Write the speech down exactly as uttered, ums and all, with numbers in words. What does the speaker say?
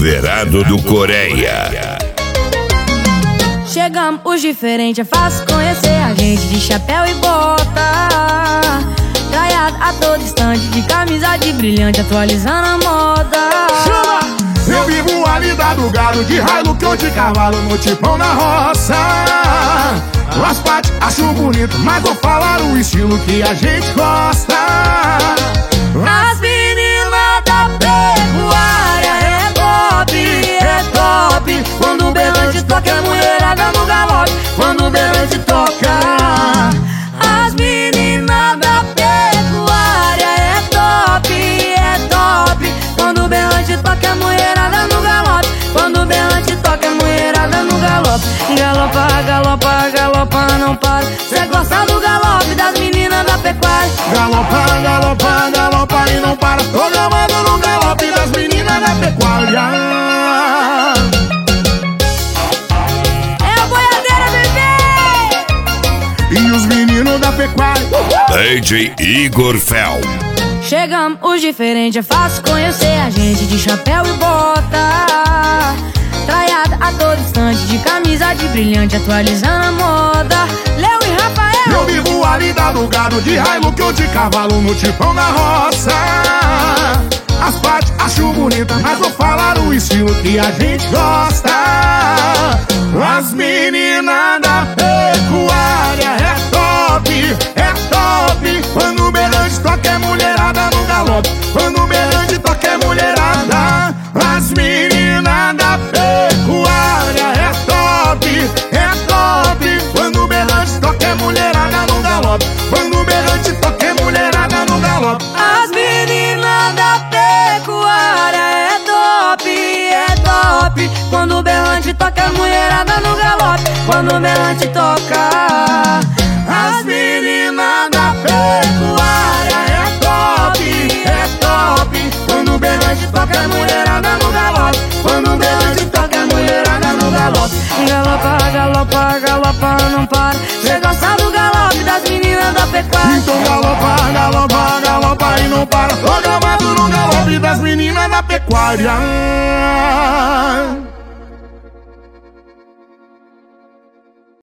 Everardo do Coreia. Chegamos os diferentes, é fácil conhecer a gente de chapéu e bota, traiado a todo instante, de camisa de brilhante, atualizando a moda. Chama! Eu vivo a lida do gado, de Hilux ou de cavalo, no tipão na roça. As partes acho bonito, mas vou falar o estilo que a gente gosta. As meninas da pecuária é top, é top. Quando o berrante toca é mulherada no galope. Quando o berrante toca, as meninas da pecuária é top, é top. Quando o berrante toca é mulherada no galope. Quando o berrante toca é mulherada no galope. Galopa, galopa, galopa, não para. Cê gosta do galope das meninas da pecuária. Galopa, galopa, galopa e não para. Tô gravando no galope das meninas da pecuária. É o boiadeira, bebê! E os meninos da pecuária. D J Igor Fel. Chegamos os diferentes, é fácil conhecer a gente de chapéu e bota, traiada a todo instante, de camisa de brilhante, atualizando a moda. Léo e Rafael. Eu vivo a lida do gado, de Hilux ou de cavalo, no tipão na roça. As partes acho bonita, mas vou falar o estilo que a gente gosta. As meninas da pecuária é top, é top. Quando o berrante toca é mulherada no galope. Quando o berrante toca é mulherada. As meninas da pecuária é top, é top. Quando o berrante toca é mulherada no galope. Quando o berrante toca é mulherada no galope. As meninas da pecuária é top, é top. Quando o berrante toca é mulherada no galope. Quando o berrante toca, as meninas da pecuária é top, é top. Quando o berrante toca é mulherada no galope. Quando o berrante toca é mulherada no galope. galopa, galopa, galopa, não para. Cê gosta do galope das meninas da pecuária. Então galopa, galopa, galopa e não para. Tô gravado no galope das meninas da pecuária.